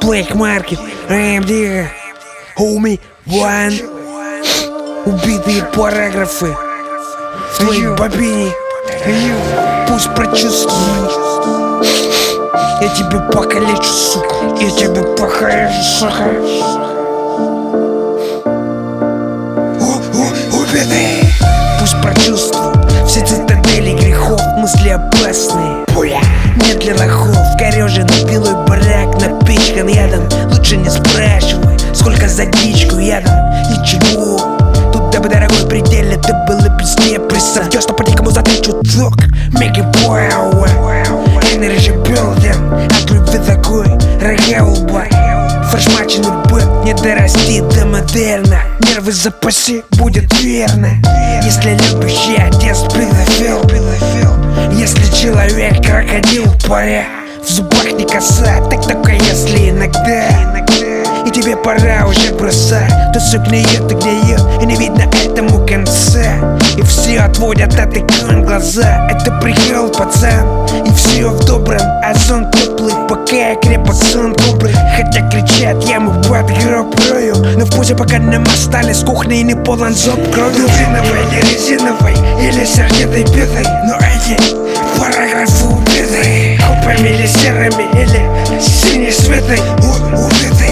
Black Market, AMD, Homie One. Убитые параграфы в твоей бобине. Пусть прочувствуют. Я тебя покалечу, сука. Я тебя покалечу, сука. Убитые. Пусть прочувствуют. Все цитадели грехов, мысли опасные. Нет для лохов, кореженный пилой барак напичкан ядом. Лучше не спрашивай, сколько за дичку ядом. Ничего, тут дабы дорогой пределе, ты был и без депрессов. Я что по дикому затречу ток, make it power. Energy building, от любви такой рога. Фрешмаченный бэк, не дорасти до модерна. Нервы запаси, будет верно. Если любящий отец педофил, если человек крокодил, пора. В зубах не коса, так только если иногда. И тебе пора уже бросать. То все гниет и гниет, и не видно этому конца. И все отводят от икон глаза. Это прикол, пацан, и все в добром. А сон теплый, пока я крепок, сон добрый. Хотя кричат, я мой бат, гроб рою. Но в пузе пока нам остались кухни и не полон зуб кровью. Резиновой или резиновой, или сердитой битой. Но эти параграфы убиты купами или серыми, или синей светой. Убиты,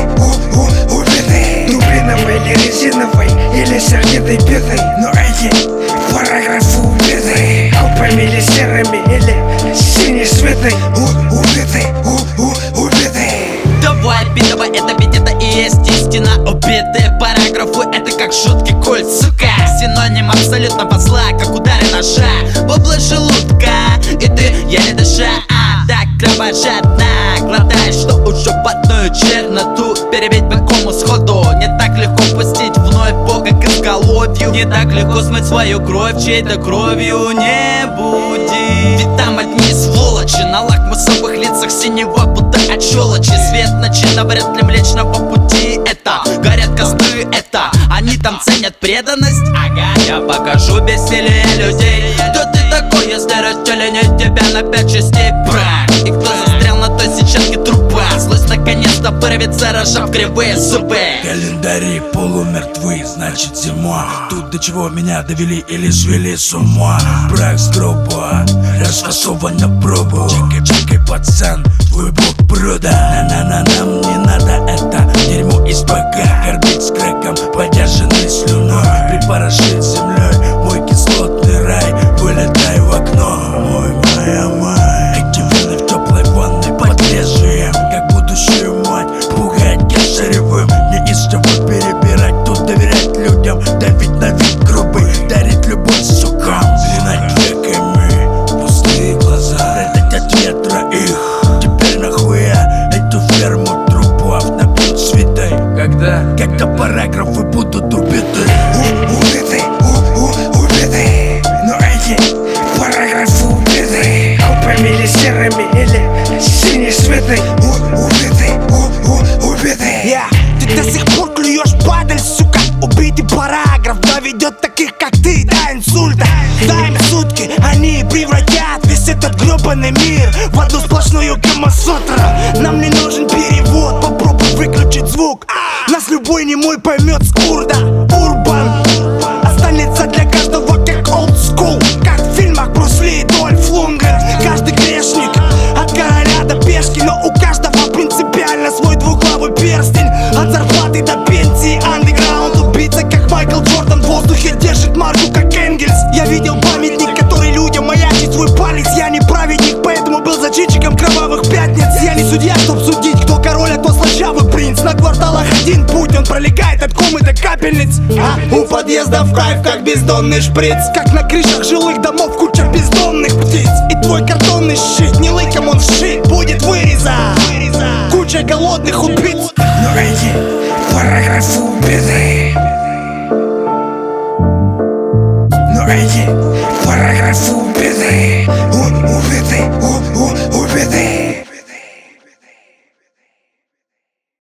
убиты. Дубиновой или резиновой, или сердитой битой. Но эти параграфы убиты купами или серыми, или синей светой. Убиты, убиты. Давай, битова, это ведь это и есть истина. Убитые параграфы, это как шутки культ, сука. Синоним абсолютного зла, как удары ножа в область желудка. И ты еле дыша, так кровожадно глотаешь, что уже в одну черноту. Перебить по кому сходу не так легко пустить вновь Бога к изголовью. Не так легко смыть свою кровь чьей-то кровью. Не буди, ведь там одни сволочи на лакмусовых лицах синего будто от щелочи. Свет начина вряд ли Млечного Пути. Это горят костры, это они там ценят преданность. Ага, я покажу бессилие людей. Кто ты такой, если расчленить тебя на 5 частей, брат? И кто застрял на той сетчатке трупа? Злость наконец-то вырвется, разжав кривые зубы. Календари полумертвы, значит зима. Тут до чего меня довели или свели с ума. Брак с гроба, расфасован на пробу. Чекай, пацан, твой бог бруда. Нам не надо это дерьмо из бока. Горбить с крэком, подержанной слюной. Припорошить землей мой кислотный рай. Вылетай в окно, мой май. Эти вены в теплой ванной под лезвием, как будущую мать пугать кесаревым. Не из чего перебирать, тут доверять людям. Давить на вид грубый, дарить любовь сукам. Клинать веками, пустые глаза, прятать от ветра их. Теперь нахуя эту ферму трупов набьют свитой, когда параграфы будут убиты. Убиты, убиты. Но эти параграфы убиты купами или серыми, или синей светой. Убиты, убиты. Ты до сих пор клюешь падаль, сука. Убитый параграф доведет таких, как ты, до инсульта. Дай им сутки, они превратят весь этот гребаный мир в одну сплошную камасутра. Нам не нужен перевод, попробуй выключить звук. Нас любой немой поймет с урда. Урбан останется для каждого как old school, как в фильмах Брюс Ли и Дольф Лундгрен. Каждый грешник от короля до пешки, но у каждого принципиально свой двуглавый перстень. От зарплаты до пенсии андеграунд убийца, как Майкл Джордан, в воздухе держит марку, как Энгельс. Я видел памятник, который людям маячит свой палец. Я не праведник, поэтому был зачинщиком кровавых пятниц. Я не судья, чтоб судить, кто король, а кто слащавый принц. На кварталах один путь, он пролегает от комы до капельниц. У подъезда в кайф, как бездонный шприц. Как на крышах жилых домов куча бездомных птиц. И твой картонный щит, не лыком он сшит, будет вырезан куча голодных убийц. Но эти параграфы убиты. Но эти параграфы убиты.